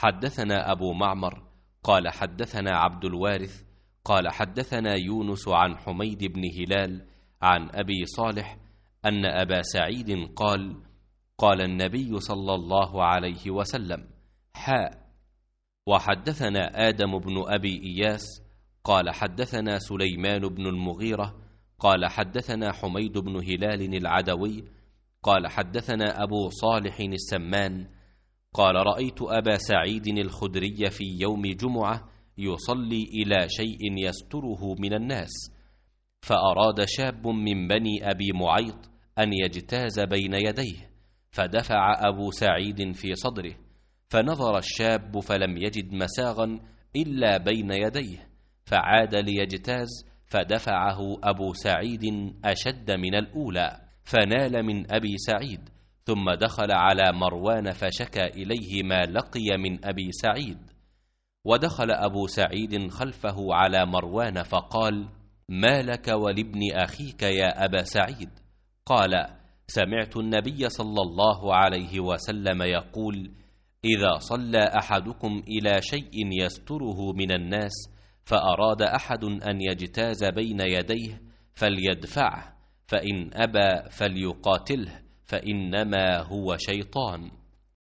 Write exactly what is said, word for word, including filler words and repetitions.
حدثنا أبو معمر قال حدثنا عبد الوارث قال حدثنا يونس عن حميد بن هلال عن أبي صالح أن أبا سعيد قال قال النبي صلى الله عليه وسلم: حاء. وحدثنا آدم بن أبي إياس قال حدثنا سليمان بن المغيرة قال حدثنا حميد بن هلال العدوي قال حدثنا أبو صالح السمان قال رأيت أبا سعيد الخدري في يوم جمعة يصلي إلى شيء يستره من الناس، فأراد شاب من بني أبي معيط أن يجتاز بين يديه، فدفع أبو سعيد في صدره، فنظر الشاب فلم يجد مساغا إلا بين يديه، فعاد ليجتاز، فدفعه أبو سعيد أشد من الأولى، فنال من أبي سعيد، ثم دخل على مروان فشكى إليه ما لقي من أبي سعيد، ودخل أبو سعيد خلفه على مروان فقال: ما لك ولابن أخيك يا أبا سعيد؟ قال: سمعت النبي صلى الله عليه وسلم يقول: إذا صلى أحدكم إلى شيء يستره من الناس فأراد أحد أن يجتاز بين يديه فليدفعه، فإن أبى فليقاتله، فإنما هو شيطان.